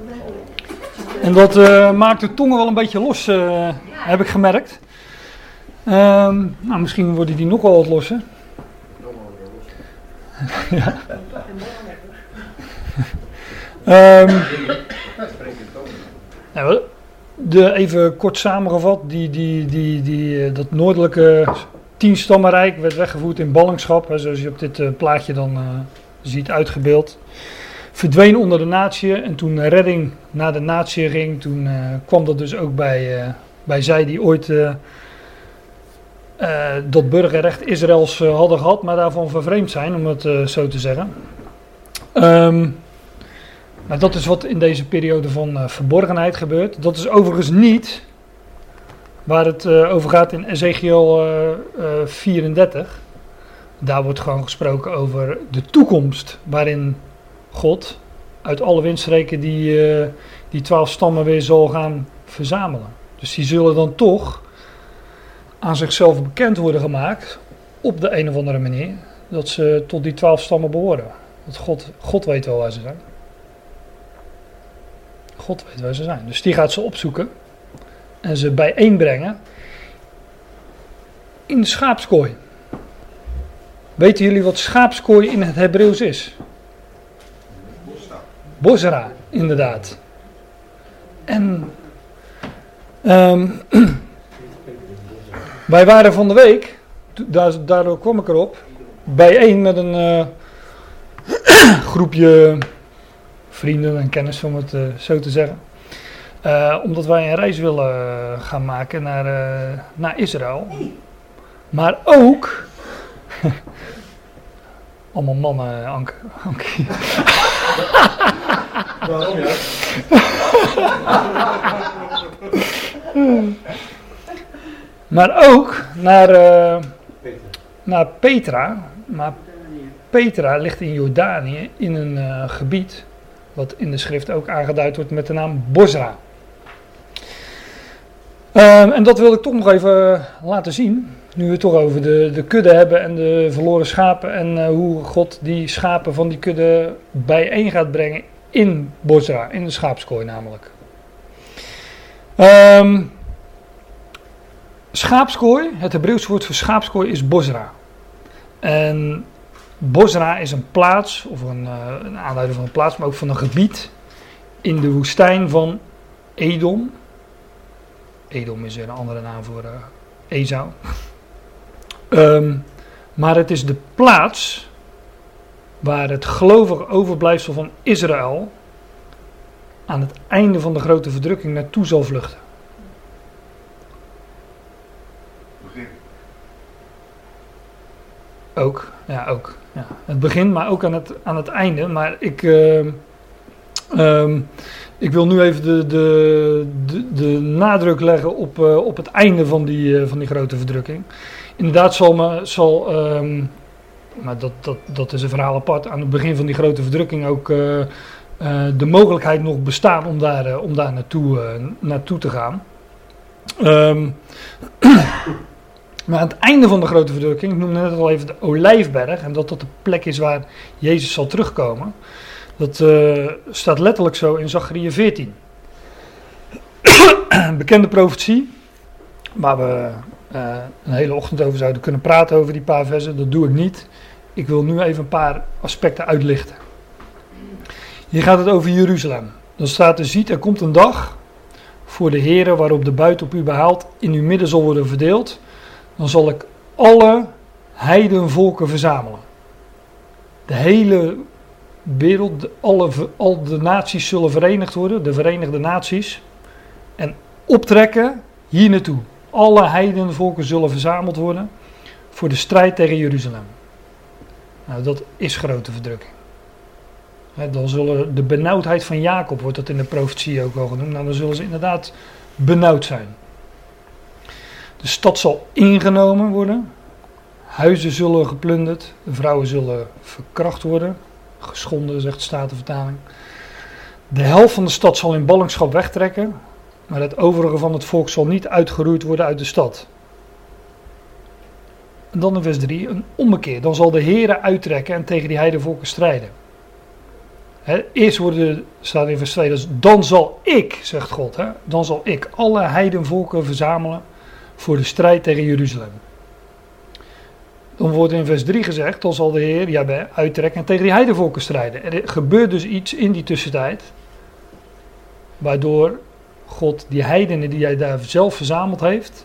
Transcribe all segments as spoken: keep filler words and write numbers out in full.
En dat uh, maakt de tongen wel een beetje los, uh, heb ik gemerkt. Um, nou, misschien worden die nog wel wat losser. Ja. um, nou, de, even kort samengevat, die, die, die, die, dat noordelijke tienstammenrijk werd weggevoerd in ballingschap, hè, zoals je op dit uh, plaatje dan uh, ziet uitgebeeld. Verdween onder de natie en toen redding naar de natie ging, toen uh, kwam dat dus ook bij, uh, bij zij die ooit uh, uh, dat burgerrecht Israëls uh, hadden gehad, maar daarvan vervreemd zijn, om het uh, zo te zeggen. Um, maar dat is wat in deze periode van uh, verborgenheid gebeurt. Dat is overigens niet waar het uh, over gaat in Ezekiel uh, uh, vierendertig. Daar wordt gewoon gesproken over de toekomst waarin God uit alle windstreken die, uh, die twaalf stammen weer zal gaan verzamelen. Dus die zullen dan toch aan zichzelf bekend worden gemaakt op de een of andere manier. Dat ze tot die twaalf stammen behoren. Want God, God weet wel waar ze zijn. God weet waar ze zijn. Dus die gaat ze opzoeken en ze bijeenbrengen in de schaapskooi. Weten jullie wat schaapskooi in het Hebreeuws is? Bosra, inderdaad. En um, wij waren van de week, daar, daardoor kwam ik erop, bijeen met een uh, groepje vrienden en kennis, om het uh, zo te zeggen. Uh, omdat wij een reis willen uh, gaan maken naar, uh, naar Israël. Maar ook... Allemaal mannen, Anke. Anke. Waarom ja? Maar ook naar, uh, naar Petra. Maar Petra ligt in Jordanië in een uh, gebied wat in de schrift ook aangeduid wordt met de naam Bosra. Uh, en dat wil ik toch nog even laten zien. Nu we het toch over de, de kudde hebben en de verloren schapen. En uh, hoe God die schapen van die kudde bijeen gaat brengen in Bosra, in de schaapskooi namelijk. Um, schaapskooi, het Hebreeuws woord voor schaapskooi is Bosra. En Bosra is een plaats, of een, uh, een aanduiding van een plaats, maar ook van een gebied in de woestijn van Edom. Edom is weer een andere naam voor uh, Esau. Um, maar het is de plaats waar het gelovige overblijfsel van Israël aan het einde van de grote verdrukking naartoe zal vluchten. Begin. Ook, ja, ook. Ja. Het begin, maar ook aan het, aan het einde. Maar ik, uh, um, ik wil nu even de, de, de, de nadruk leggen op, uh, op het einde van die, uh, van die grote verdrukking. Inderdaad zal, me, zal um, maar dat, dat, dat is een verhaal apart, aan het begin van die grote verdrukking ook uh, uh, de mogelijkheid nog bestaan om daar, uh, om daar naartoe, uh, naartoe te gaan. Um, maar aan het einde van de grote verdrukking, ik noemde net al even de Olijfberg, en dat dat de plek is waar Jezus zal terugkomen. Dat uh, staat letterlijk zo in Zacharia veertien. Een bekende profetie, waar we uh, een hele ochtend over zouden kunnen praten over die paar versen. Dat doe ik niet. Ik wil nu even een paar aspecten uitlichten. Hier gaat het over Jeruzalem. Dan staat er: ziet, er komt een dag voor de Heere waarop de buit op u behaald in uw midden zal worden verdeeld. Dan zal ik alle heidenvolken verzamelen. De hele wereld, de, alle, al de naties zullen verenigd worden, de Verenigde Naties. En optrekken hier naartoe. Alle heidenvolken zullen verzameld worden voor de strijd tegen Jeruzalem. Nou, dat is grote verdrukking. He, dan zullen de benauwdheid van Jacob, wordt dat in de profetie ook wel genoemd, nou, dan zullen ze inderdaad benauwd zijn. De stad zal ingenomen worden, huizen zullen geplunderd, vrouwen zullen verkracht worden, geschonden, zegt de Statenvertaling. De helft van de stad zal in ballingschap wegtrekken, maar het overige van het volk zal niet uitgeroeid worden uit de stad. En dan in vers drie, een ommekeer. Dan zal de Heere uittrekken en tegen die heidenvolken strijden. He, eerst worden, staat in vers twee, dus dan zal ik, zegt God, he, dan zal ik alle heidenvolken verzamelen voor de strijd tegen Jeruzalem. Dan wordt in vers drie gezegd, dan zal de Heer Jahweh uittrekken en tegen die heidenvolken strijden. Er gebeurt dus iets in die tussentijd, waardoor God die heidenen die hij daar zelf verzameld heeft,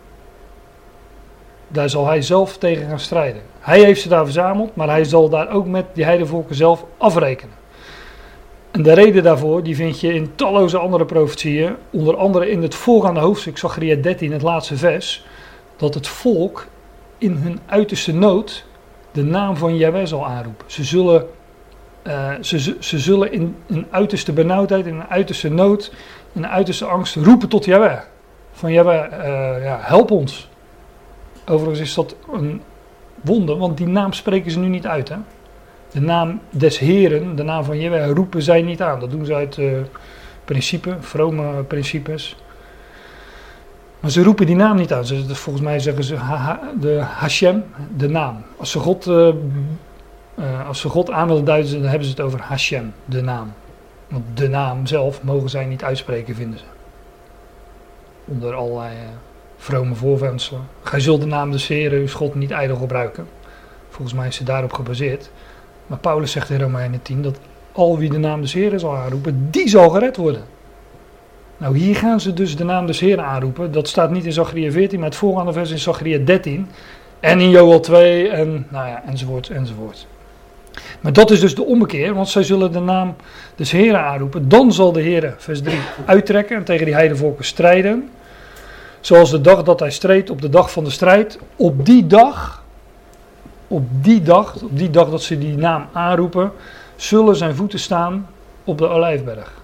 daar zal hij zelf tegen gaan strijden. Hij heeft ze daar verzameld, maar hij zal daar ook met die heidenvolken zelf afrekenen. En de reden daarvoor, die vind je in talloze andere profetieën, onder andere in het voorgaande hoofdstuk, Zacharia dertien, het laatste vers, dat het volk in hun uiterste nood de naam van Jahweh zal aanroepen. Ze zullen, uh, ze, ze zullen in een uiterste benauwdheid, in een uiterste nood, in een uiterste angst roepen tot Jahweh. Van Jahweh, uh, ja, help ons. Overigens is dat een wonder, want die naam spreken ze nu niet uit. Hè? De naam des Heren, de naam van Jahweh, roepen zij niet aan. Dat doen ze uit uh, principe, vrome principes. Maar ze roepen die naam niet aan. Ze, volgens mij zeggen ze ha, ha, de Hashem, de naam. Als ze, God, uh, uh, als ze God aan willen duiden, dan hebben ze het over Hashem, de naam. Want de naam zelf mogen zij niet uitspreken, vinden ze. Onder allerlei uh, vrome voorwendselen. Gij zult de naam des Heren, uw God, niet ijdel gebruiken. Volgens mij is het daarop gebaseerd. Maar Paulus zegt in Romeinen tien dat al wie de naam des Heren zal aanroepen, die zal gered worden. Nou, hier gaan ze dus de naam des Heren aanroepen. Dat staat niet in Zacharia veertien, maar het voorgaande vers in Zacharia dertien. En in Joël twee, en nou ja, enzovoort, enzovoort. Maar dat is dus de ommekeer, want zij zullen de naam des Heren aanroepen. Dan zal de Heer, vers drie, uittrekken en tegen die heidenvolken strijden. Zoals de dag dat hij streed op de dag van de strijd. Op die dag, op die dag, op die dag dat ze die naam aanroepen, zullen zijn voeten staan op de Olijfberg.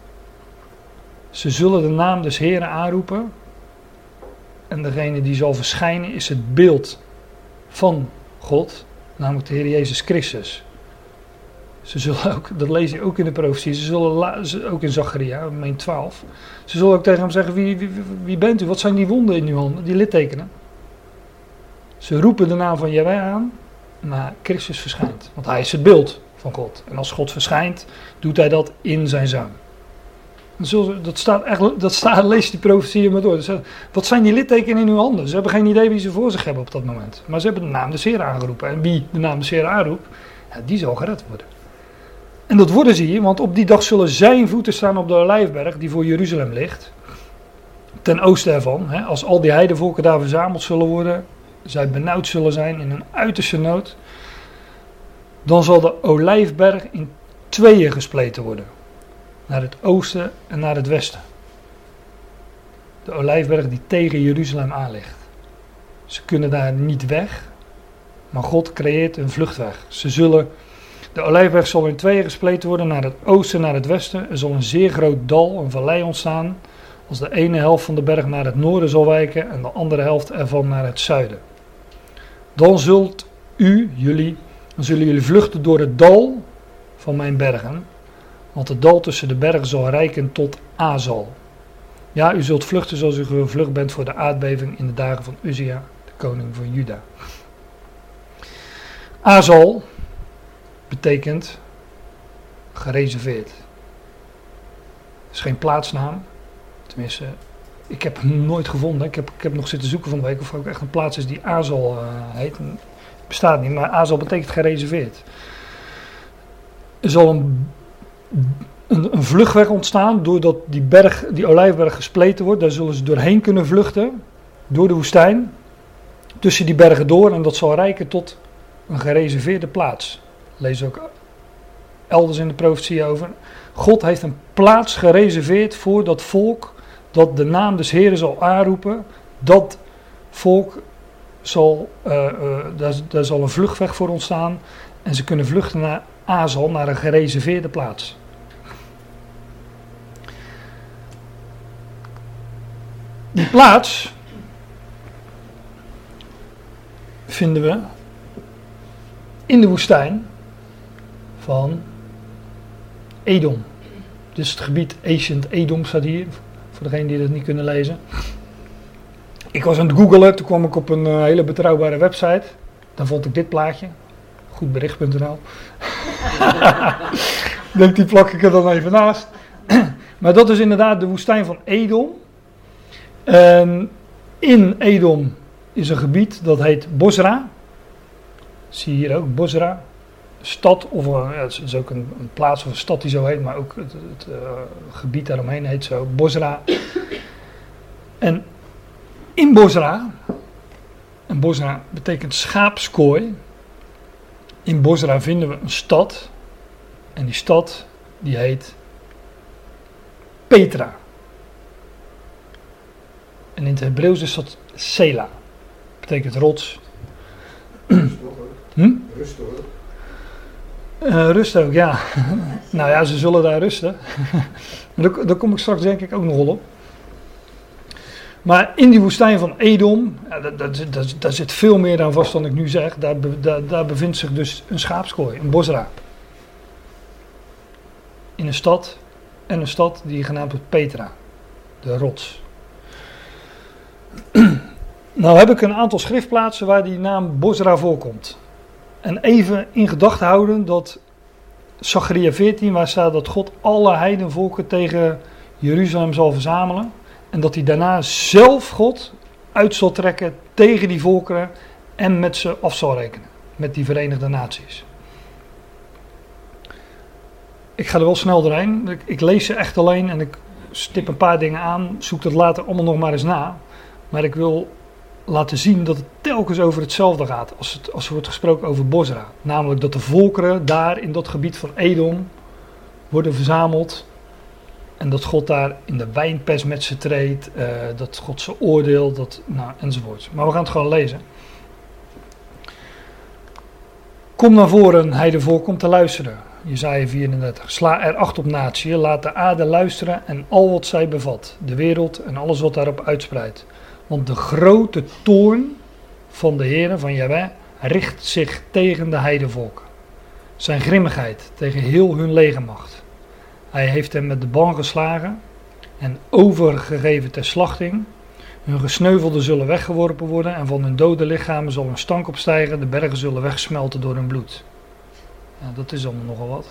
Ze zullen de naam des Heren aanroepen. En degene die zal verschijnen is het beeld van God, namelijk de Heer Jezus Christus. Ze zullen ook, dat lees je ook in de profetie, ze zullen ook in Zacharia, meen twaalf. Ze zullen ook tegen hem zeggen, wie, wie, wie bent u? Wat zijn die wonden in uw handen, die littekenen? Ze roepen de naam van Jahweh aan, maar Christus verschijnt. Want hij is het beeld van God. En als God verschijnt, doet hij dat in zijn zoon. Dat staat echt, dat staat, lees die profetieën maar door. Dus, wat zijn die littekenen in uw handen? Ze hebben geen idee wie ze voor zich hebben op dat moment. Maar ze hebben de naam des Heren aangeroepen. En wie de naam des Heren aanroept, ja, die zal gered worden. En dat worden ze hier, want op die dag zullen zijn voeten staan op de Olijfberg, die voor Jeruzalem ligt. Ten oosten ervan, hè, als al die heidenvolken daar verzameld zullen worden, zij benauwd zullen zijn in een uiterste nood, dan zal de Olijfberg in tweeën gespleten worden. Naar het oosten en naar het westen. De Olijfberg die tegen Jeruzalem aan ligt. Ze kunnen daar niet weg, maar God creëert een vluchtweg. Ze zullen, de Olijfberg zal in tweeën gespleten worden naar het oosten en naar het westen. Er zal een zeer groot dal, een vallei ontstaan, als de ene helft van de berg naar het noorden zal wijken en de andere helft ervan naar het zuiden. Dan zult u, jullie, dan zullen jullie vluchten door het dal van mijn bergen. Want het dal tussen de bergen zal reiken tot Azal. Ja, u zult vluchten zoals u gevlucht bent voor de aardbeving in de dagen van Uzia, de koning van Juda. Azal betekent gereserveerd. Het is geen plaatsnaam. Tenminste, ik heb hem nooit gevonden. Ik heb, ik heb nog zitten zoeken van de week of er ook echt een plaats is die Azal uh, heet. Het bestaat niet, maar Azal betekent gereserveerd. Er zal een Een, een vluchtweg ontstaan doordat die berg, die Olijfberg gespleten wordt. Daar zullen ze doorheen kunnen vluchten, door de woestijn, tussen die bergen door. En dat zal reiken tot een gereserveerde plaats. Lees ook elders in de profetie over. God heeft een plaats gereserveerd voor dat volk dat de naam des Heren zal aanroepen. Dat volk zal, uh, uh, daar, daar zal een vluchtweg voor ontstaan. En ze kunnen vluchten naar Azal, naar een gereserveerde plaats. Die plaats vinden we in de woestijn van Edom. Dus het gebied Ancient Edom staat hier, voor degenen die dat niet kunnen lezen. Ik was aan het googelen, toen kwam ik op een uh, hele betrouwbare website. Dan vond ik dit plaatje, goedbericht punt n l. denk, die plak ik er dan even naast. Maar dat is inderdaad de woestijn van Edom. En in Edom is een gebied dat heet Bosra. Zie je hier ook, Bosra. Stad, of een, ja, het is ook een, een plaats of een stad die zo heet, maar ook het, het uh, gebied daaromheen heet zo, Bosra. En in Bosra, en Bosra betekent schaapskooi. In Bosra vinden we een stad. En die stad, die heet Petra. En in het Hebreeuws is dat Sela. Betekent rots. hm? Rust hoor. Uh, rust ook, ja. Nou ja, ze zullen daar rusten. daar, daar kom ik straks denk ik ook nog wel op. Maar in die woestijn van Edom, ja, daar, daar, daar, daar zit veel meer aan vast dan ik nu zeg. Daar, daar, daar bevindt zich dus een schaapskooi, een Bosra. In een stad, en een stad die genaamd wordt Petra, de rots. Nou heb ik een aantal schriftplaatsen waar die naam Bosra voorkomt. En even in gedachten houden dat Zacharia veertien, waar staat dat God alle heidenvolken tegen Jeruzalem zal verzamelen. En dat hij daarna zelf God uit zal trekken tegen die volkeren en met ze af zal rekenen. Met die Verenigde Naties. Ik ga er wel snel doorheen. Ik, ik lees ze echt alleen en ik stip een paar dingen aan. Zoek dat later allemaal nog maar eens na. Maar ik wil laten zien dat het telkens over hetzelfde gaat als, het, als er wordt gesproken over Bosra. Namelijk dat de volkeren daar in dat gebied van Edom worden verzameld. En dat God daar in de wijnpers met ze treedt. Uh, dat God ze oordeelt. Dat, nou, enzovoort. Maar we gaan het gewoon lezen. Kom naar voren, heidevolk, om te luisteren. Jesaja vierendertig. Sla er acht op natie, laat de aarde luisteren en al wat zij bevat. De wereld en alles wat daarop uitspreidt. Want de grote toorn van de Heere, van Jahweh, richt zich tegen de heidevolken. Zijn grimmigheid tegen heel hun legermacht. Hij heeft hen met de ban geslagen en overgegeven ter slachting. Hun gesneuvelden zullen weggeworpen worden en van hun dode lichamen zal een stank opstijgen. De bergen zullen wegsmelten door hun bloed. Ja, dat is allemaal nogal wat.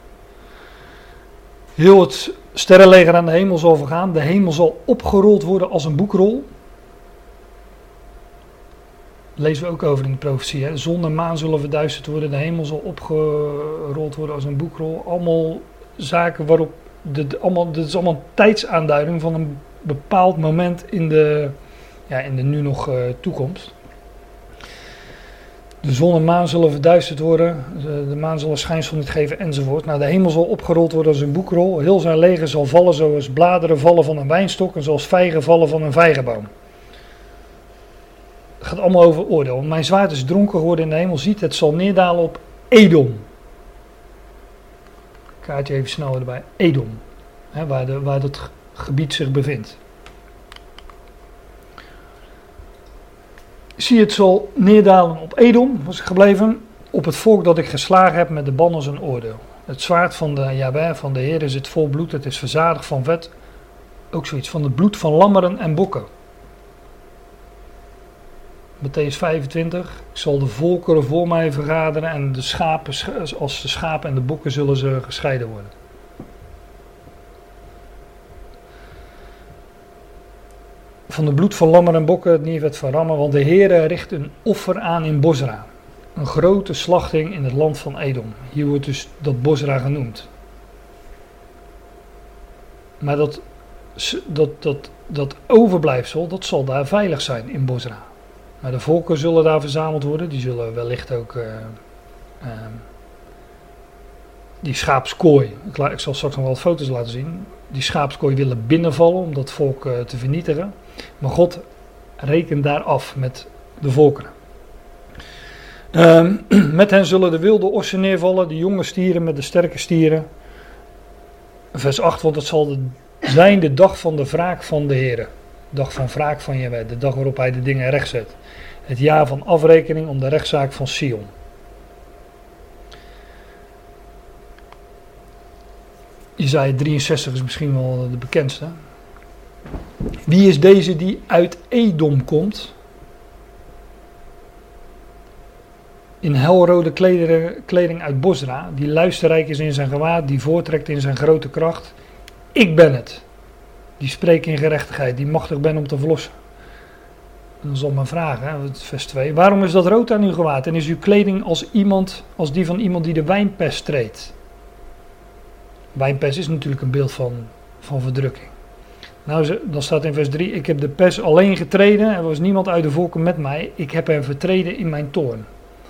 Heel het sterrenleger aan de hemel zal vergaan. De hemel zal opgerold worden als een boekrol. Dat lezen we ook over in de profetie. Hè? Zon en maan zullen verduisterd worden. De hemel zal opgerold worden als een boekrol. Allemaal zaken waarop... De, de, allemaal, dit is allemaal een tijdsaanduiding van een bepaald moment in de, ja, in de nu nog uh, toekomst. De zon en maan zullen verduisterd worden. De, de maan zal een schijnsel niet geven enzovoort. Nou, de hemel zal opgerold worden als een boekrol. Heel zijn leger zal vallen zoals bladeren vallen van een wijnstok en zoals vijgen vallen van een vijgenboom. Het gaat allemaal over oordeel. Want mijn zwaard is dronken geworden in de hemel. Ziet, het zal neerdalen op Edom. Kaartje even snel erbij. Edom. Hè, waar, de, waar dat gebied zich bevindt. Zie, het zal neerdalen op Edom, was ik gebleven, op het volk dat ik geslagen heb met de ban als een oordeel. Het zwaard van de Jahweh, van de Heer, zit vol bloed, het is verzadigd van vet. Ook zoiets, van het bloed van lammeren en bokken. Mattheüs vijfentwintig, ik zal de volkeren voor mij vergaderen en de schapen, als de schapen en de bokken zullen ze gescheiden worden. Van het bloed van lammeren en bokken, het nieuwet van rammen, want de Heere richt een offer aan in Bosra. Een grote slachting in het land van Edom. Hier wordt dus dat Bosra genoemd. Maar dat, dat, dat, dat overblijfsel, dat zal daar veilig zijn in Bosra. Maar de volken zullen daar verzameld worden. Die zullen wellicht ook uh, uh, die schaapskooi, ik, la, ik zal straks nog wel wat foto's laten zien. Die schaapskooi willen binnenvallen om dat volk uh, te vernietigen. Maar God rekent daar af met de volkeren. Uh, met hen zullen de wilde ossen neervallen, de jonge stieren met de sterke stieren. Vers acht, want het zal de, zijn de dag van de wraak van de Heere. De dag van wraak van Jahweh, de dag waarop hij de dingen recht zet. Het jaar van afrekening om de rechtszaak van Sion. Jesaja drieënzestig is misschien wel de bekendste. Wie is deze die uit Edom komt? in helrode klederen, kleding uit Bosra, die luisterrijk is in zijn gewaad, die voortrekt in zijn grote kracht. Ik ben het, die spreekt in gerechtigheid, die machtig ben om te verlossen. Dan zal men vragen, hè, vers twee, waarom is dat rood aan uw gewaad en is uw kleding als, iemand, als die van iemand die de wijnpers treedt? Wijnpers is natuurlijk een beeld van, van verdrukking. Nou, dan staat in vers drie, ik heb de pers alleen getreden, er was niemand uit de volken met mij, ik heb hem vertreden in mijn toorn.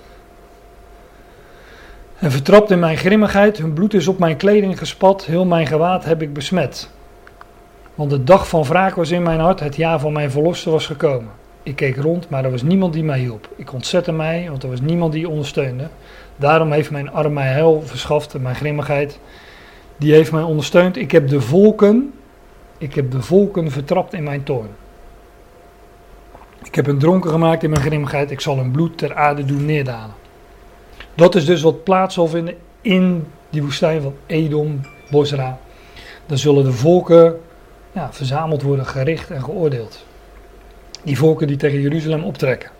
En vertrapt in mijn grimmigheid, hun bloed is op mijn kleding gespat, heel mijn gewaad heb ik besmet. Want de dag van wraak was in mijn hart, het jaar van mijn verlosser was gekomen. Ik keek rond, maar er was niemand die mij hielp. Ik ontzette mij, want er was niemand die ondersteunde. Daarom heeft mijn arm mij heil verschaft en mijn grimmigheid, die heeft mij ondersteund. Ik heb de volken, ik heb de volken vertrapt in mijn toorn. Ik heb hen dronken gemaakt in mijn grimmigheid, ik zal hun bloed ter aarde doen neerdalen. Dat is dus wat plaats zal vinden in die woestijn van Edom, Bosra. Dan zullen de volken ja, verzameld worden, gericht en geoordeeld. Die volken die tegen Jeruzalem optrekken.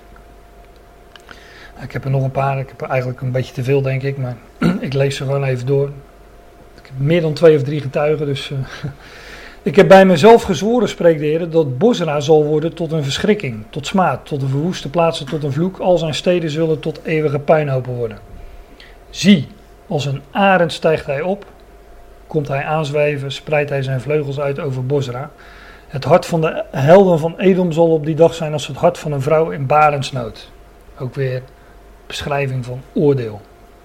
Ik heb er nog een paar, ik heb er eigenlijk een beetje te veel denk ik, maar ik lees ze gewoon even door. Ik heb meer dan twee of drie getuigen, dus... Uh, ik heb bij mezelf gezworen, spreekt de Heer, dat Bosra zal worden tot een verschrikking, tot smaad, tot een verwoeste plaatsen, tot een vloek. Al zijn steden zullen tot eeuwige puinhopen worden. Zie, als een arend stijgt hij op, komt hij aanzweven, spreidt hij zijn vleugels uit over Bosra. Het hart van de helden van Edom zal op die dag zijn als het hart van een vrouw in barensnood. Ook weer beschrijving van oordeel.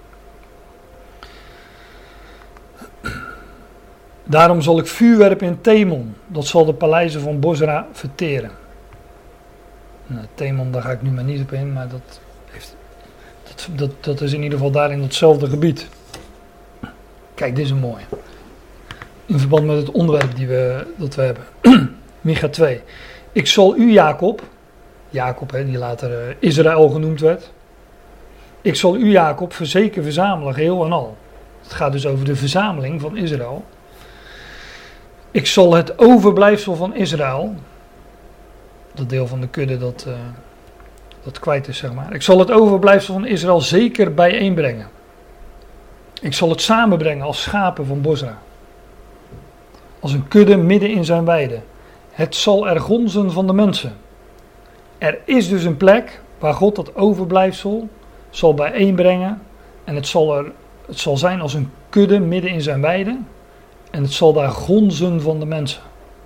Daarom zal ik vuur werpen in Temon, dat zal de paleizen van Bosra verteren. Nou, Temon, daar ga ik nu maar niet op in, maar dat, heeft, dat, dat, dat is in ieder geval daar in hetzelfde gebied. Kijk, dit is een mooie. In verband met het onderwerp die we, dat we hebben. Micha twee. Ik zal u, Jacob, Jacob hè, die later uh, Israël genoemd werd. Ik zal u, Jacob, verzekeren verzamelen, geheel en al. Het gaat dus over de verzameling van Israël. Ik zal het overblijfsel van Israël, dat deel van de kudde dat, uh, dat kwijt is, zeg maar. Ik zal het overblijfsel van Israël zeker bijeenbrengen. Ik zal het samenbrengen als schapen van Bosra. Als een kudde midden in zijn weide. Het zal er gonzen van de mensen. Er is dus een plek waar God dat overblijfsel zal bijeenbrengen. En het zal, er, het zal zijn als een kudde midden in zijn weide. En het zal daar gonzen van de mensen.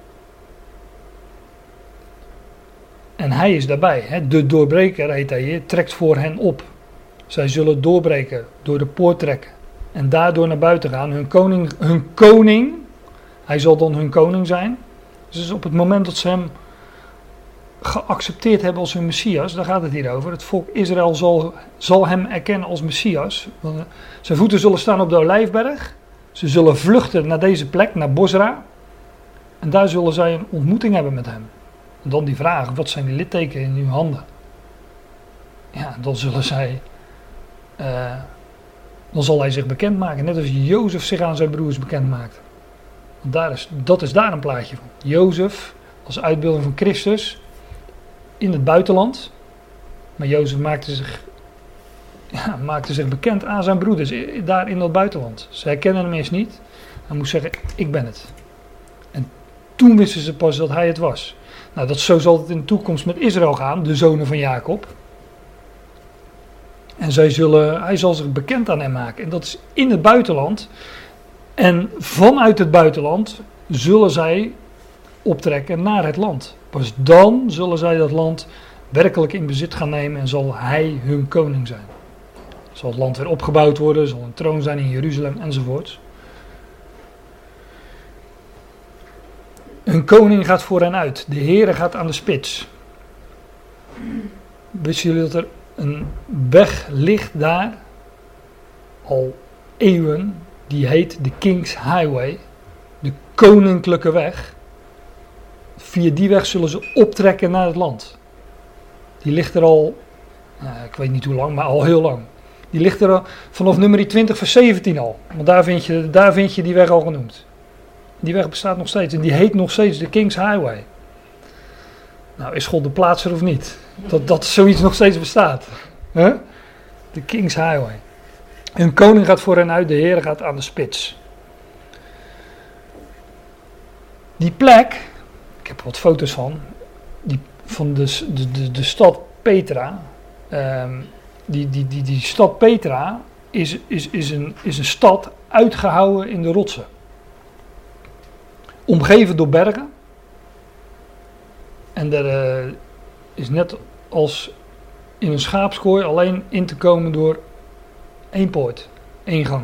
En hij is daarbij. Hè? De doorbreker, heet hij hier, trekt voor hen op. Zij zullen doorbreken, door de poort trekken. En daardoor naar buiten gaan. Hun koning, hun koning, hij zal dan hun koning zijn. Dus op het moment dat ze hem geaccepteerd hebben als hun Messias, daar gaat het hier over. Het volk Israël zal, zal hem erkennen als Messias. Zijn voeten zullen staan op de Olijfberg. Ze zullen vluchten naar deze plek, naar Bosra. En daar zullen zij een ontmoeting hebben met hem. En dan die vraag, wat zijn die littekenen in uw handen? Ja, dan zullen zij... Uh, dan zal hij zich bekendmaken. Net als Jozef zich aan zijn broers bekend maakt. Want daar is, dat is daar een plaatje van. Jozef als uitbeelding van Christus in het buitenland. Maar Jozef maakte zich... Ja, maakte zich bekend aan zijn broeders daar in dat buitenland. Ze herkennen hem eerst niet. Hij moest zeggen, ik ben het. En toen wisten ze pas dat hij het was. Nou, dat zo zal het in de toekomst met Israël gaan, de zonen van Jacob. En zij zullen, hij zal zich bekend aan hem maken. En dat is in het buitenland. En vanuit het buitenland zullen zij optrekken naar het land. Pas dan zullen zij dat land werkelijk in bezit gaan nemen en zal hij hun koning zijn. Zal het land weer opgebouwd worden, zal een troon zijn in Jeruzalem enzovoort. Hun koning gaat voor hen uit. De Heere gaat aan de spits. Wisten jullie dat er een weg ligt daar, al eeuwen, die heet de King's Highway, de koninklijke weg. Via die weg zullen ze optrekken naar het land. Die ligt er al, nou, ik weet niet hoe lang, maar al heel lang. Die ligt er vanaf nummer twintig vers zeventien al. Want daar vind je, daar vind je die weg al genoemd. Die weg bestaat nog steeds en die heet nog steeds de King's Highway. Nou, is God de plaatser of niet? Dat, dat zoiets nog steeds bestaat. Huh? De King's Highway. Hun koning gaat voor hen uit, de Heer gaat aan de spits. Die plek, ik heb er wat foto's van, die, van de, de, de, de stad Petra. Um, die, die, die, die stad Petra is, is, is, een, is een stad uitgehouwen in de rotsen. Omgeven door bergen. En er uh, is net als in een schaapskooi alleen in te komen door één poort, één gang.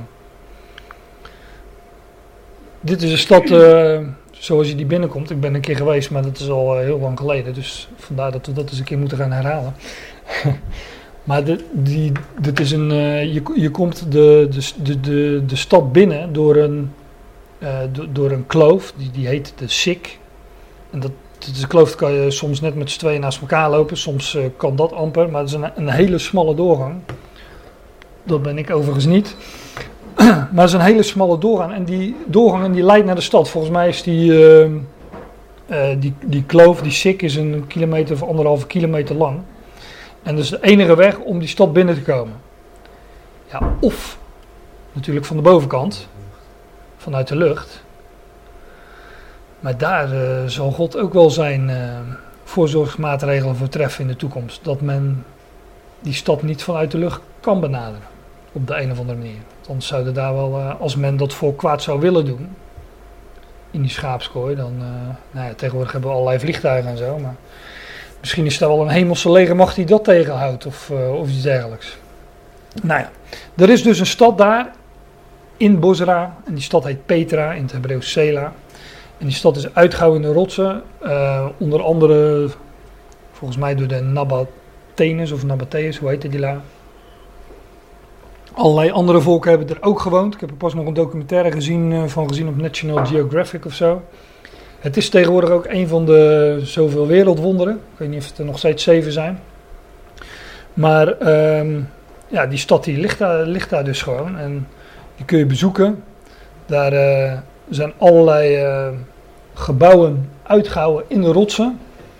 Dit is een stad uh, zoals je die binnenkomt. Ik ben een keer geweest, maar dat is al uh, heel lang geleden. Dus vandaar dat we dat eens een keer moeten gaan herhalen. Maar dit, die, dit is een, uh, je, je komt de, de, de, de stad binnen door een, uh, do, door een kloof. Die, die heet de Sik. En dat, dat is een kloof, kan je soms net met z'n tweeën naast elkaar lopen. Soms uh, kan dat amper, maar het is een, een hele smalle doorgang. Dat ben ik overigens niet. Maar het is een hele smalle doorgang. En die doorgang die leidt naar de stad. Volgens mij is die, uh, uh, die, die kloof, die Sik, is een kilometer of anderhalve kilometer lang. En dat is de enige weg om die stad binnen te komen. Ja, of natuurlijk van de bovenkant. Vanuit de lucht. Maar daar uh, zal God ook wel zijn uh, voorzorgsmaatregelen voor treffen in de toekomst. Dat men die stad niet vanuit de lucht kan benaderen. Op de een of andere manier. Want zouden daar wel, uh, als men dat voor kwaad zou willen doen. In die schaapskooi. Dan, uh, nou ja, tegenwoordig hebben we allerlei vliegtuigen en zo. Maar misschien is daar wel een hemelse legermacht die dat tegenhoudt. Of, uh, of iets dergelijks. Nou ja. Er is dus een stad daar. In Bozra. En die stad heet Petra. In het Hebreeuws Sela. En die stad is uitgehouwen in de rotsen. Uh, onder andere. Volgens mij door de Nabateërs of Nabateërs. Hoe heette die la? Allerlei andere volken hebben er ook gewoond. Ik heb er pas nog een documentaire gezien, uh, van gezien op National Geographic of zo. Het is tegenwoordig ook een van de zoveel wereldwonderen. Ik weet niet of het er nog steeds zeven zijn. Maar um, ja, die stad die ligt, daar, ligt daar dus gewoon. En die kun je bezoeken. Daar uh, zijn allerlei uh, gebouwen uitgehouwen in de rotsen.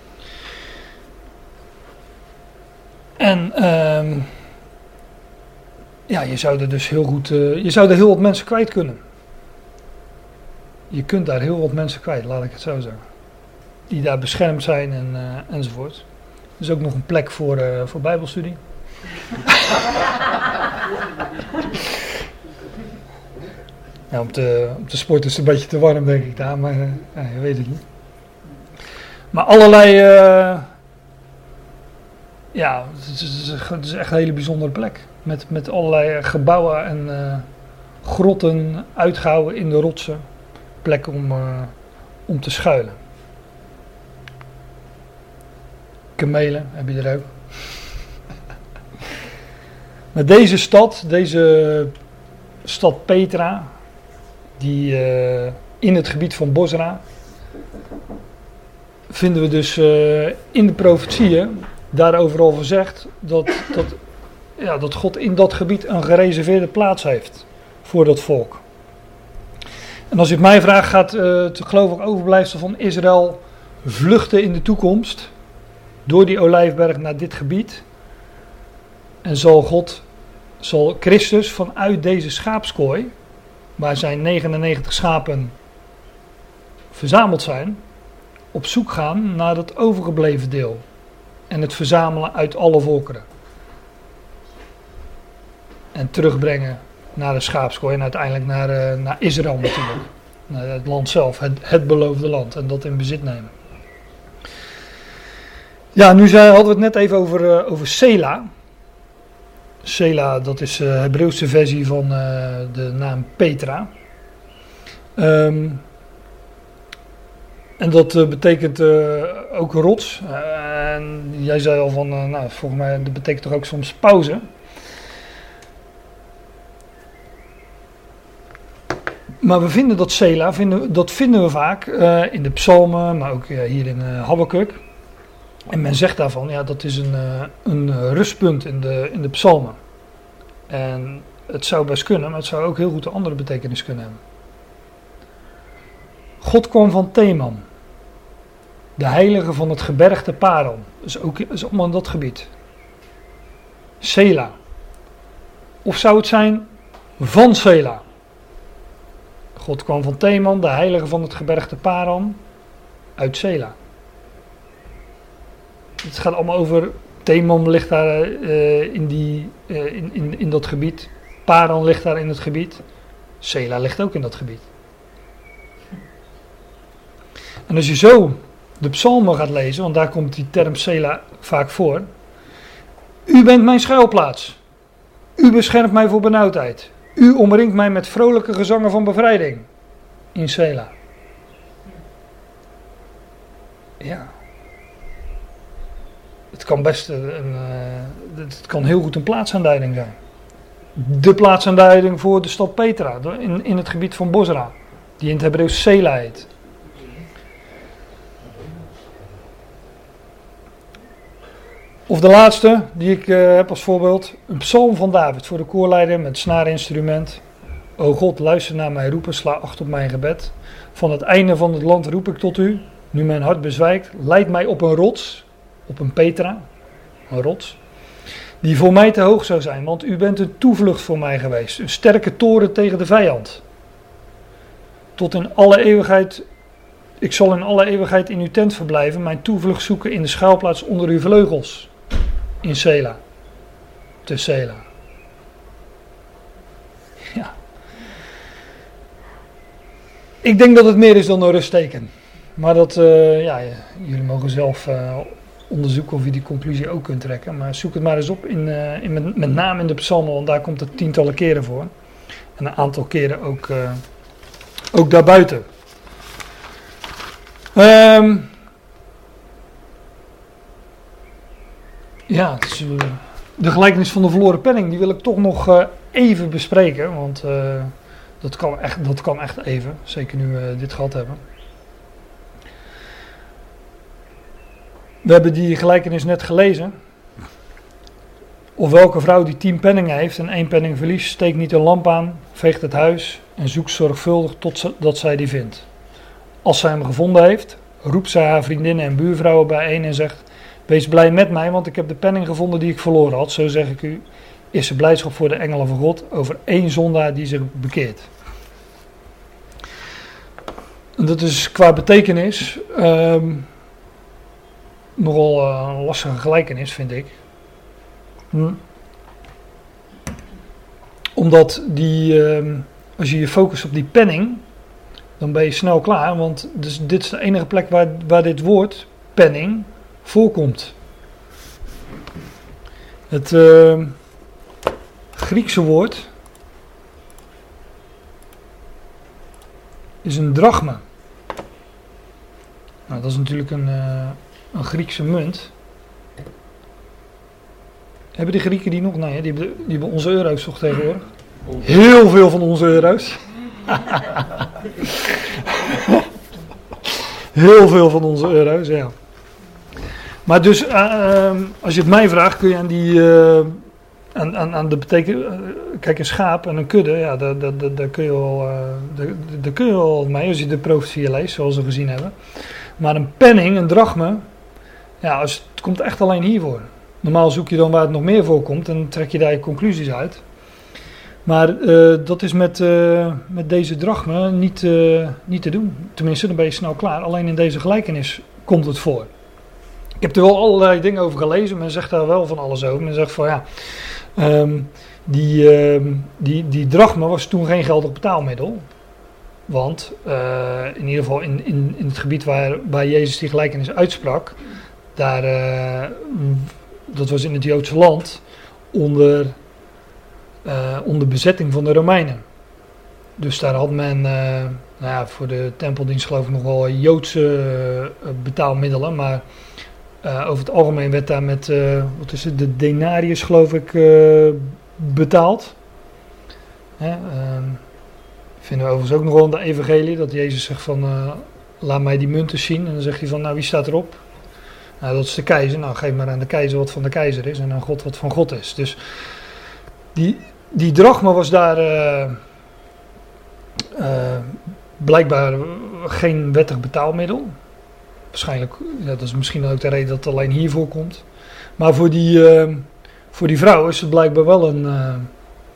En um, ja, je zou er dus heel goed, uh, je zou er heel wat mensen kwijt kunnen. Je kunt daar heel wat mensen kwijt, laat ik het zo zeggen. Die daar beschermd zijn en, uh, enzovoort. Er is ook nog een plek voor, uh, voor bijbelstudie. Ja, om, te, om te sporten is het een beetje te warm, denk ik daar, maar uh, ja, je weet het niet. Maar allerlei, uh, ja, het is, het is echt een hele bijzondere plek. Met, met allerlei gebouwen en uh, grotten uitgehouwen in de rotsen. Plek om, uh, om te schuilen. Kamelen heb je er ook. Maar deze stad, deze stad Petra, die uh, in het gebied van Bozra, vinden we dus uh, in de profetieën daarover al gezegd dat, dat, ja, dat God in dat gebied een gereserveerde plaats heeft voor dat volk. En als u het mij vraagt, gaat uh, het gelovig overblijfsel van Israël vluchten in de toekomst door die olijfberg naar dit gebied. En zal God, zal Christus vanuit deze schaapskooi, waar zijn negenennegentig schapen verzameld zijn, op zoek gaan naar het overgebleven deel. En het verzamelen uit alle volkeren. En terugbrengen naar de schaapskooi en uiteindelijk naar, uh, naar Israël natuurlijk. Naar het land zelf, het, het beloofde land. En dat in bezit nemen. Ja, nu zei, hadden we het net even over, uh, over Sela. Sela, dat is de uh, Hebreeuwse versie van uh, de naam Petra. Um, en dat uh, betekent uh, ook rots. Uh, en jij zei al van, uh, nou volgens mij, dat betekent toch ook soms pauze. Maar we vinden dat Sela, vinden, dat vinden we vaak uh, in de psalmen, maar ook uh, hier in uh, Habakuk. En men zegt daarvan, ja, dat is een, uh, een rustpunt in de, in de psalmen. En het zou best kunnen, maar het zou ook heel goed een andere betekenis kunnen hebben. God kwam van Teman, de heilige van het gebergte Paran. Dus ook is allemaal in dat gebied. Sela, Of zou het zijn van Sela? God kwam van Teman, de heilige van het gebergte Paran, uit Sela. Het gaat allemaal over, Teman ligt daar uh, in, die, uh, in, in, in dat gebied. Paran ligt daar in het gebied. Sela ligt ook in dat gebied. En als je zo de psalmen gaat lezen, want daar komt die term Sela vaak voor. U bent mijn schuilplaats. U beschermt mij voor benauwdheid. U omringt mij met vrolijke gezangen van bevrijding. In Sela. Ja. Het kan best een, uh, het kan heel goed een plaatsaanduiding zijn. De plaatsaanduiding voor de stad Petra, in, in het gebied van Bosra, die in het Hebreeuws Sela heet. Of de laatste, die ik uh, heb als voorbeeld, een psalm van David voor de koorleider met snaarinstrument. O God, luister naar mij roepen, sla acht op mijn gebed. Van het einde van het land roep ik tot u, nu mijn hart bezwijkt. Leid mij op een rots, op een Petra, een rots, die voor mij te hoog zou zijn, want u bent een toevlucht voor mij geweest. Een sterke toren tegen de vijand. Tot in alle eeuwigheid, ik zal in alle eeuwigheid in uw tent verblijven, mijn toevlucht zoeken in de schuilplaats onder uw vleugels. In Sela. Te Sela. Ja. Ik denk dat het meer is dan een rustteken. Maar dat, uh, ja, jullie mogen zelf uh, onderzoeken of je die conclusie ook kunt trekken. Maar zoek het maar eens op, in, uh, in met, met name in de psalmen, want daar komt het tientallen keren voor. En een aantal keren ook, uh, ook daarbuiten. Um, ja, het is, uh, de gelijkenis van de verloren penning, die wil ik toch nog uh, even bespreken. Want uh, dat, kan echt, dat kan echt even, zeker nu we dit gehad hebben. We hebben die gelijkenis net gelezen. Of welke vrouw die tien penningen heeft en één penning verliest, steekt niet een lamp aan, veegt het huis en zoekt zorgvuldig totdat zij die vindt. Als zij hem gevonden heeft, roept zij haar vriendinnen en buurvrouwen bijeen en zegt: wees blij met mij, want ik heb de penning gevonden die ik verloren had. Zo zeg ik u, is er blijdschap voor de engelen van God over één zondaar die zich bekeert. En dat is qua betekenis um, nogal uh, een lastige gelijkenis, vind ik. Hm. Omdat die, um, als je je focust op die penning, dan ben je snel klaar, want dus dit is de enige plek waar, waar dit woord, penning, voorkomt. Het uh, Griekse woord is een drachma. Nou, dat is natuurlijk een, uh, een Griekse munt. Hebben de Grieken die nog? Nee, die hebben, die hebben onze euro's toch tegenwoordig? Heel veel van onze euro's. Heel veel van onze euro's, ja. Maar dus, uh, uh, als je het mij vraagt, kun je aan die, uh, aan, aan, aan de betekenis, uh, kijk, een schaap en een kudde, ja, daar, daar, daar, daar kun je wel, uh, daar, daar kun je wel mee als je de profetieën leest, zoals we gezien hebben. Maar een penning, een drachme, ja, als, het komt echt alleen hiervoor. Normaal zoek je dan waar het nog meer voorkomt en trek je daar je conclusies uit. Maar uh, dat is met, uh, met deze drachme niet, uh, niet te doen. Tenminste, dan ben je snel klaar. Alleen in deze gelijkenis komt het voor. Ik heb er wel allerlei dingen over gelezen. Men zegt daar wel van alles over. Men zegt van ja, um, die, um, die, die drachme was toen geen geldig betaalmiddel. Want uh, in ieder geval in, in, in het gebied waar, waar Jezus die gelijkenis uitsprak, daar, uh, dat was in het Joodse land, onder... Uh, onder bezetting van de Romeinen. Dus daar had men, uh, nou ja, voor de tempeldienst geloof ik nog wel Joodse uh, betaalmiddelen, maar uh, over het algemeen werd daar met, uh, wat is het, de denarius geloof ik, uh, betaald. Hè, uh, vinden we overigens ook nog wel in de evangelie, dat Jezus zegt van, uh, laat mij die munten zien. En dan zegt hij van, nou wie staat erop? Nou, dat is de keizer. Nou, geef maar aan de keizer wat van de keizer is en aan God wat van God is. Dus die... Die drachma was daar uh, uh, blijkbaar geen wettig betaalmiddel. Waarschijnlijk, ja, dat is misschien ook de reden dat het alleen hier voorkomt. Maar voor die, uh, voor die vrouw is het blijkbaar wel een, uh,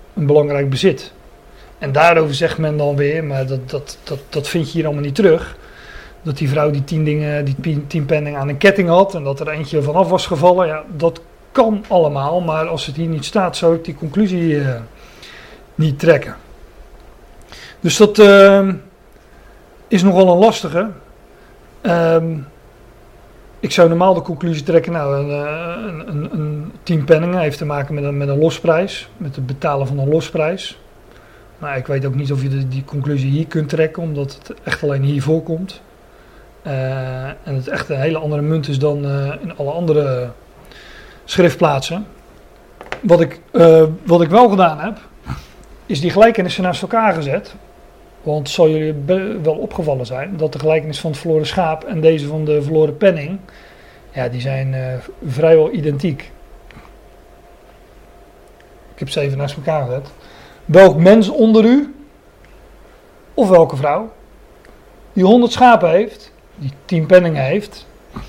een belangrijk bezit. En daarover zegt men dan weer, maar dat, dat, dat, dat vind je hier allemaal niet terug, dat die vrouw die tien, dingen, die tien penningen aan een ketting had en dat er eentje vanaf was gevallen. Ja, dat kan allemaal, maar als het hier niet staat, zou ik die conclusie uh, niet trekken. Dus dat uh, is nogal een lastige. Um, ik zou normaal de conclusie trekken, nou, een, een, een, een tien penningen heeft te maken met een, met een losprijs, met het betalen van een losprijs. Maar ik weet ook niet of je de, die conclusie hier kunt trekken, omdat het echt alleen hier voorkomt. Uh, en het echt een hele andere munt is dan uh, in alle andere schriftplaatsen. Wat ik, uh, wat ik wel gedaan heb, is die gelijkenissen naast elkaar gezet. Want het zal jullie be- wel opgevallen zijn dat de gelijkenis van het verloren schaap en deze van de verloren penning, ja, die zijn uh, vrijwel identiek. Ik heb ze even naast elkaar gezet. Welk mens onder u, of welke vrouw, die honderd schapen heeft, die tien penningen heeft,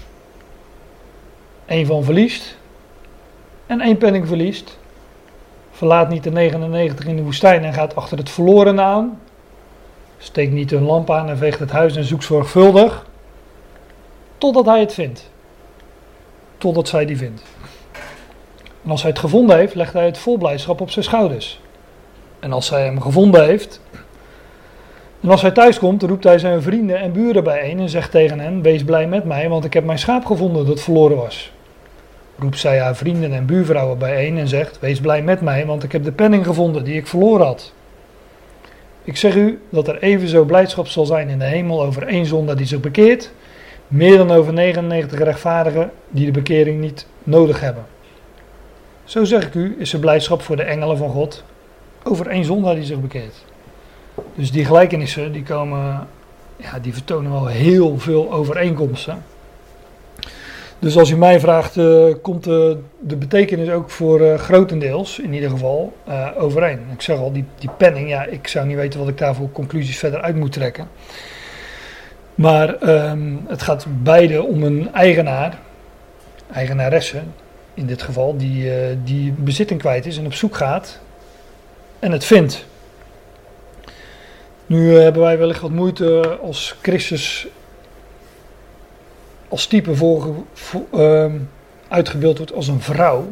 één van verliest en één penning verliest, verlaat niet de negenennegentig in de woestijn en gaat achter het verloren aan, steekt niet een lamp aan en veegt het huis en zoekt zorgvuldig, totdat hij het vindt. Totdat zij die vindt. En als hij het gevonden heeft, legt hij het vol blijdschap op zijn schouders. En als hij hem gevonden heeft, en als hij thuis komt, roept hij zijn vrienden en buren bijeen en zegt tegen hen, wees blij met mij, want ik heb mijn schaap gevonden dat verloren was. Roept zij haar vrienden en buurvrouwen bijeen en zegt, wees blij met mij, want ik heb de penning gevonden die ik verloren had. Ik zeg u dat er evenzo blijdschap zal zijn in de hemel over één zondaar die zich bekeert, meer dan over negenennegentig rechtvaardigen die de bekering niet nodig hebben. Zo zeg ik u, is er blijdschap voor de engelen van God over één zondaar die zich bekeert. Dus die gelijkenissen, die komen, ja, die vertonen wel heel veel overeenkomsten. Dus als u mij vraagt, uh, komt de, de betekenis ook voor uh, grotendeels, in ieder geval, uh, overeen. Ik zeg al, die, die penning, ja, ik zou niet weten wat ik daar voor conclusies verder uit moet trekken. Maar um, het gaat beide om een eigenaar, eigenaresse in dit geval, die, uh, die bezitting kwijt is en op zoek gaat en het vindt. Nu uh, hebben wij wellicht wat moeite als Christus als type voor, voor, uh, uitgebeeld wordt als een vrouw.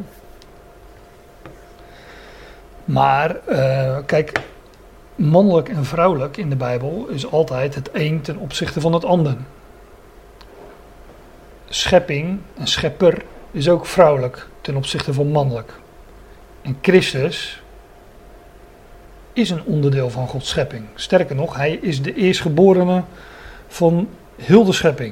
Maar uh, kijk, mannelijk en vrouwelijk in de Bijbel is altijd het een ten opzichte van het ander. Schepping en schepper is ook vrouwelijk ten opzichte van mannelijk. En Christus is een onderdeel van Gods schepping. Sterker nog, hij is de eerstgeborene van heel de schepping.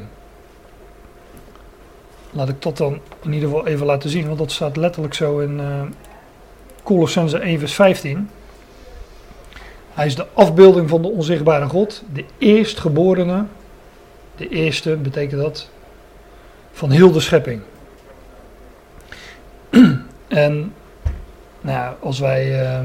Laat ik dat dan in ieder geval even laten zien, want dat staat letterlijk zo in uh, Colossenzen één vers vijftien. Hij is de afbeelding van de onzichtbare God, de eerstgeborene, de eerste betekent dat, van heel de schepping. En nou ja, als wij, uh,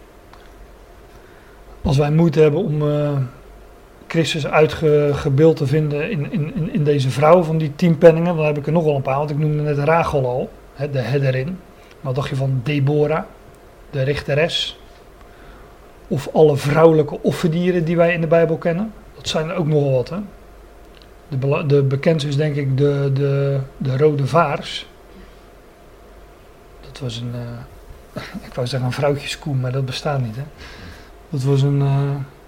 als wij moeite hebben om uh, Christus uitgebeeld te vinden in, in, in deze vrouw van die tien penningen, dan heb ik er nog wel een paar, want ik noemde net Rachel al, hè, de herderin. Wat dacht je van Deborah, de richteres? Of alle vrouwelijke offerdieren die wij in de Bijbel kennen? Dat zijn er ook nogal wat, hè? De, be- de bekendste is denk ik de, de, de rode vaars. Dat was een, uh, ik wou zeggen een vrouwtjeskoe, maar dat bestaat niet, hè? Dat was een, uh,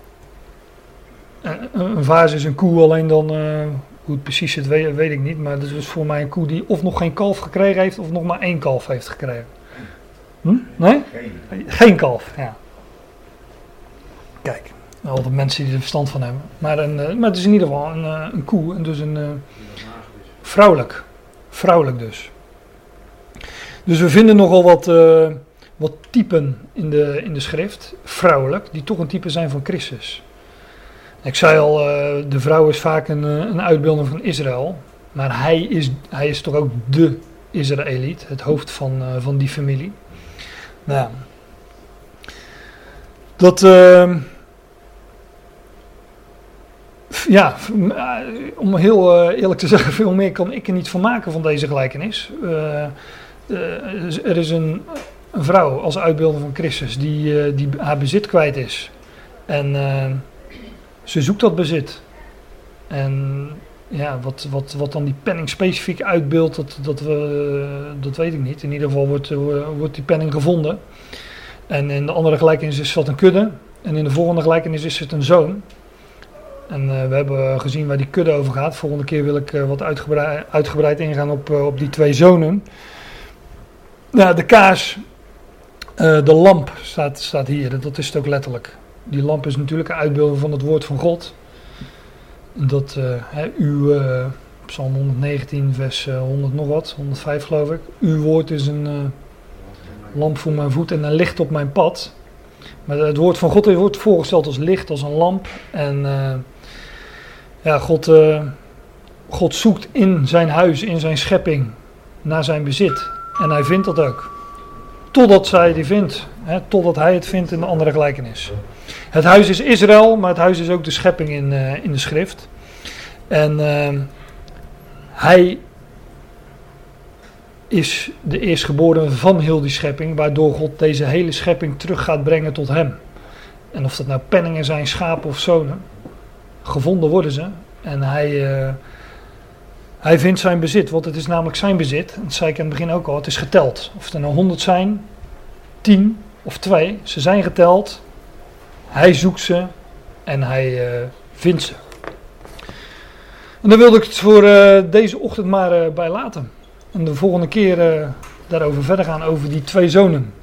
een, een vaars is een koe, alleen dan, uh, hoe het precies zit weet, weet ik niet, maar dat is voor mij een koe die of nog geen kalf gekregen heeft, of nog maar één kalf heeft gekregen. Hm? Nee? Geen. Geen kalf, ja. Kijk, altijd mensen die er verstand van hebben. Maar, een, uh, maar het is in ieder geval een, uh, een koe, en dus een uh, vrouwelijk. Vrouwelijk dus. Dus we vinden nogal wat, uh, wat typen in de, in de schrift, vrouwelijk, die toch een type zijn van Christus. Ik zei al, uh, de vrouw is vaak een, een uitbeelding van Israël, maar hij is, hij is toch ook de Israëliet, het hoofd van, uh, van die familie. Nou ja. Dat, uh, ja, om heel uh, eerlijk te zeggen, veel meer kan ik er niet van maken van deze gelijkenis. Uh, uh, er is een, een vrouw als uitbeelding van Christus die, uh, die haar bezit kwijt is. En uh, ze zoekt dat bezit. En ja, wat, wat, wat dan die penning specifiek uitbeeldt, dat, dat, we, dat weet ik niet. In ieder geval wordt, uh, wordt die penning gevonden. En in de andere gelijkenis is dat een kudde. En in de volgende gelijkenis is het een zoon. En uh, we hebben gezien waar die kudde over gaat. Volgende keer wil ik uh, wat uitgebreid, uitgebreid ingaan op, uh, op die twee zonen. Nou, de kaars, uh, de lamp staat, staat hier. Dat is het ook letterlijk. Die lamp is natuurlijk een uitbeelding van het woord van God. Dat uh, hè, uw, uh, Psalm honderdnegentien, vers uh, honderd nog wat, honderdvijf geloof ik. Uw woord is een uh, lamp voor mijn voet en een licht op mijn pad. Maar het woord van God wordt voorgesteld als licht, als een lamp. En uh, ja, God, uh, God zoekt in zijn huis, in zijn schepping, naar zijn bezit. En hij vindt dat ook. Totdat zij die vindt. Hè, totdat hij het vindt in de andere gelijkenis. Het huis is Israël, maar het huis is ook de schepping in, uh, in de schrift. En uh, hij is de eerstgeborene van heel die schepping, waardoor God deze hele schepping terug gaat brengen tot hem. En of dat nou penningen zijn, schapen of zonen, gevonden worden ze. En hij, uh, hij vindt zijn bezit, want het is namelijk zijn bezit. Dat zei ik aan het begin ook al, het is geteld. Of het er nou honderd zijn, tien of twee, ze zijn geteld. Hij zoekt ze en hij uh, vindt ze. En dan wilde ik het voor uh, deze ochtend maar uh, bij laten. En de volgende keer uh, daarover verder gaan over die twee zonen.